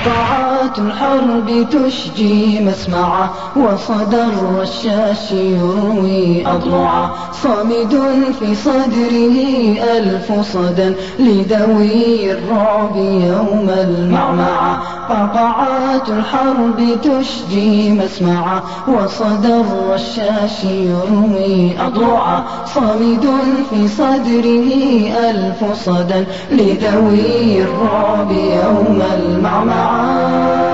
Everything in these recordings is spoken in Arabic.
قعقعات الحرب تشجي مسمعا وصدى الرشاش يروي أضلعا صامد في صدره ألف صدى لذوي الرعب يوم المعمعة قعقعات الحرب تشجي مسمعا وصدى الرشاش يروي أضلعا صامد في صدره ألف صدى لذوي الرعب يوم المعمعة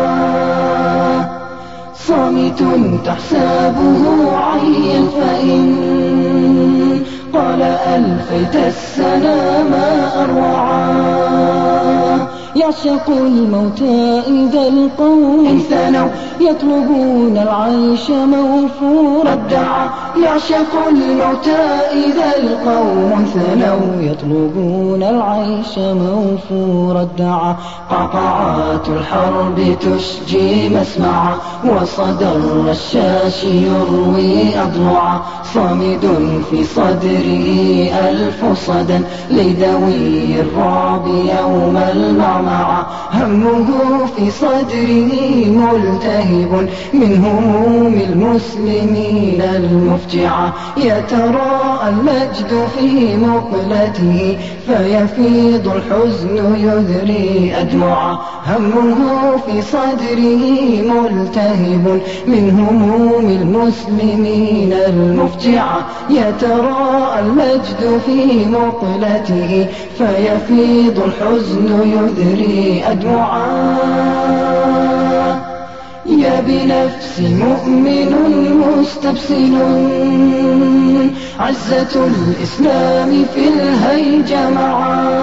صامت تحسبه عيا فإن قال ألفيت السنا ما أروعا يعشق الموت إذا القوم ثنوا يطلبون العيش موفور الدعا يعشق الموت إذا القوم ثنوا يطلبون العيش موفور الدعا قعقعات الحرب تشجي مسمعا وصدى الرشاش يروي أضلعا صامد في صدره ألف صدى لذوي الرعب يوم المعمعة همه في صدره ملتهب من هموم المسلمين المفجعة يتراءى المجد في مقلته فيفيض الحزن يذري أدمعا همه في صدره ملتهب من هموم المسلمين المفجعة يتراءى المجد في مقلته فيفيض الحزن يذري أدمعا يا بنفس مؤمن مستبسل عزة الإسلام في الهيج معا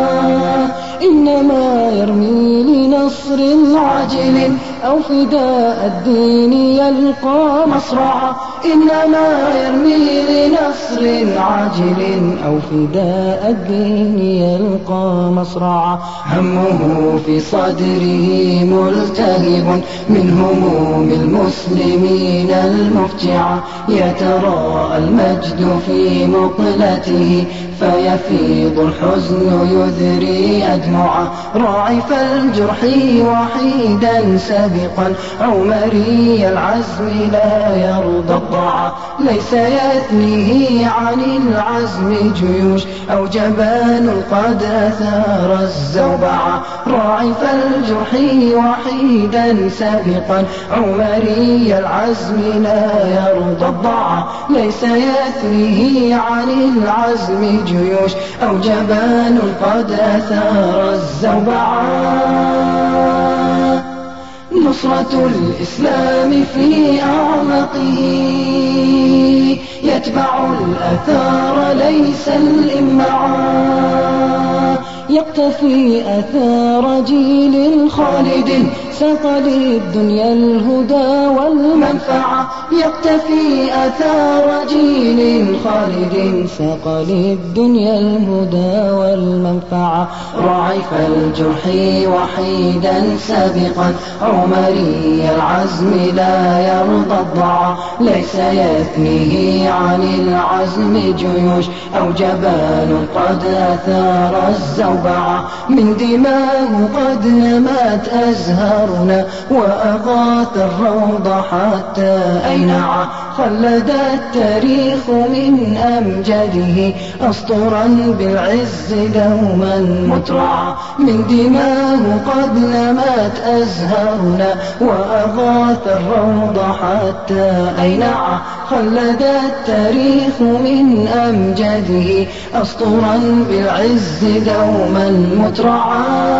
إنما يرمي لنصر عاجل أو فداء الدين يلقى مصرعا إنما يرمي لنصر عاجل أو فداء الدين يلقى مصرعا همه في صدره ملتهب من هموم المسلمين المفجعة يتراءى المجد في مقلته فيفيض الحزن يذري أدمعا راعف الجرح وحيدا سابقا عمري العزم لا يرضى الضعا ليس يثنيه عن العزم جيوش أو جبان قد أثار الزوبعا راعف الجرح وحيدا سابقا عمري العزم لا يرضى الضعا ليس يثنيه عن العزم جيوش أو جبان قد أثار الزوبعا نصرة الإسلام في أعمقه يتبع الأثار ليس الإمعا يقتفي أثار جيل خالد ساق للدنيا الهدى والمنفعة يقتفي أثار جيل خالد ساق للدنيا الهدى والمنفعة راعف الجرح وحيدا سابقا عمري العزم لا يرضى الضعا ليس يثنيه عن العزم جيوش أو جبان قد أثار الزوبعة من دماه قد نمت أزهارنا وأغاث الروض حتى أينعا خلد التاريخ من أمجده أسطرا بالعز دوما مترعا من دماه قد نمت أزهارنا وأغاث الروض حتى أينعا خلد التاريخ من أمجده أسطرا بالعز دوما مترعا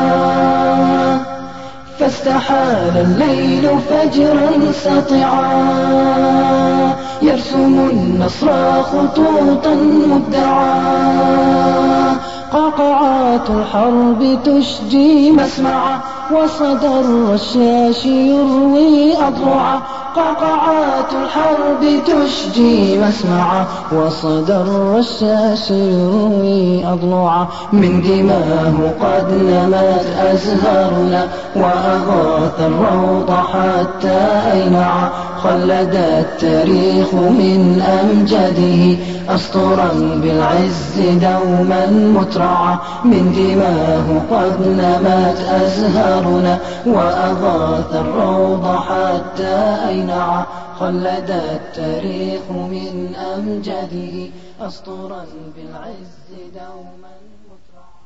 فاستحال الليل فجرا سطعا يرسم النصر خطوطا مبدعا قعقعات الحرب تشجي مسمعا وصدى الرشاش يروي أضلعا قعقعات الحرب تشجي مسمعا وصدى الرشاش يروي أضلعا من دماه قد نمت أزهارنا وأغاث الروض حتى أينعا خلد التاريخ من أمجده أسطرا بالعز دوما مترعا، من دماه قد نمت أزهارنا وأغاث الروض حتى أينعا، خلد التاريخ من أمجده أسطرا بالعز دوما مترعا.